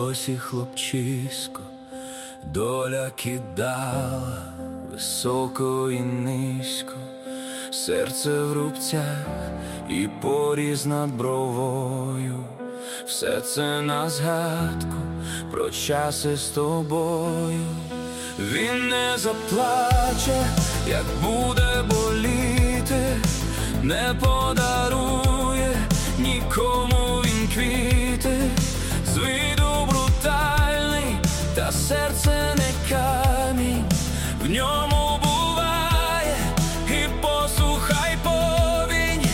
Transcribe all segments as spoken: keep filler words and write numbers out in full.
досі хлопчисько, доля кидала високо і низько, серце в рубцях і поріз над бровою. Все це на згадку про часи з тобою. Він не заплаче, як буде боліти, не подарує нікому він квіти. З виду брутальний, та серце не камінь, в ньому буває і посуха, й повінь.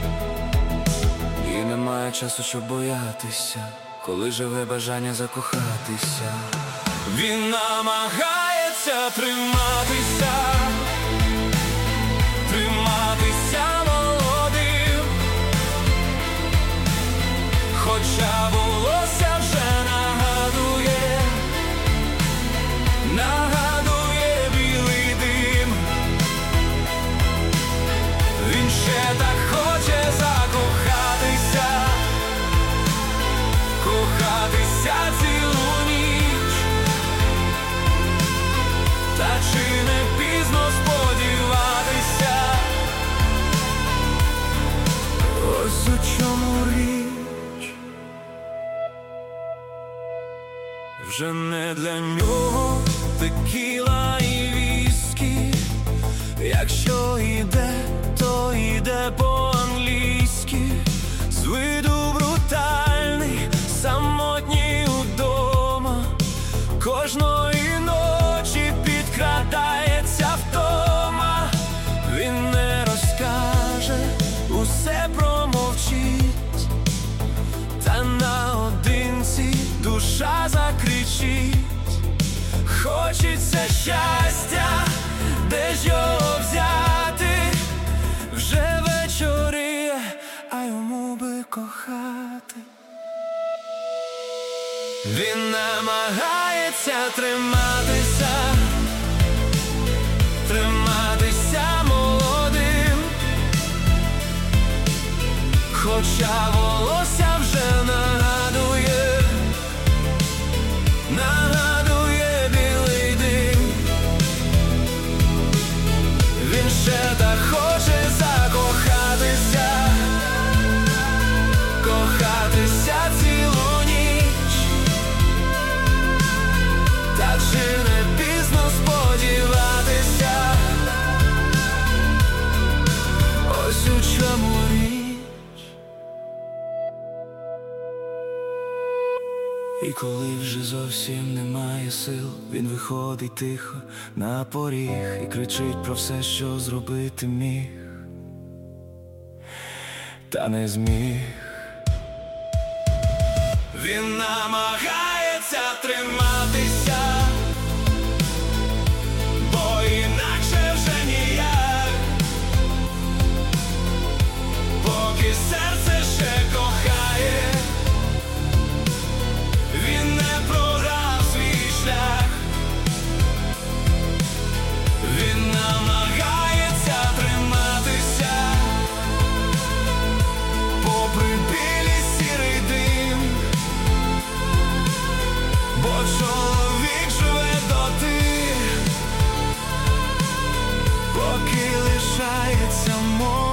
І немає часу, щоб боятися, коли живе бажання закохатися. Він намагається триматися, триматися молодим, хоча волосся вже нагадує, нагадує білий дим. Він ще так хоче закохатися, кохатися цілу ніч. Та чи не пізно сподіватися? Ось у чому річ. Вже не для нього текіла і віскі. Якщо йде, то йде по-англійськи. З виду брутальний, самотній удома. Кожної ночі підкрадається втома. Він не розкаже, усе промовчить, та наодинці душа закричить. Хочеться щастя, де ж його взяти? Вже вечоріє, а йому би кохати. Він намагається триматися, триматися молодим, хоча волосся вже нагадує, нагадує білий дим. Він ще так хоче закохатися, кохатися цілу ніч. Та чи не пізно сподіватися? Ось у чому річ. І коли вже зовсім немає сил, він виходить тихо на поріг і кричить про все, що зробити міг, та не зміг. Він намагається триматися, бо інакше вже ніяк, поки серце ще кохає, він не програв свій шлях. Він намагається триматися, попри білі сірий дим, бо чоловік живе доти, поки лишається молодим.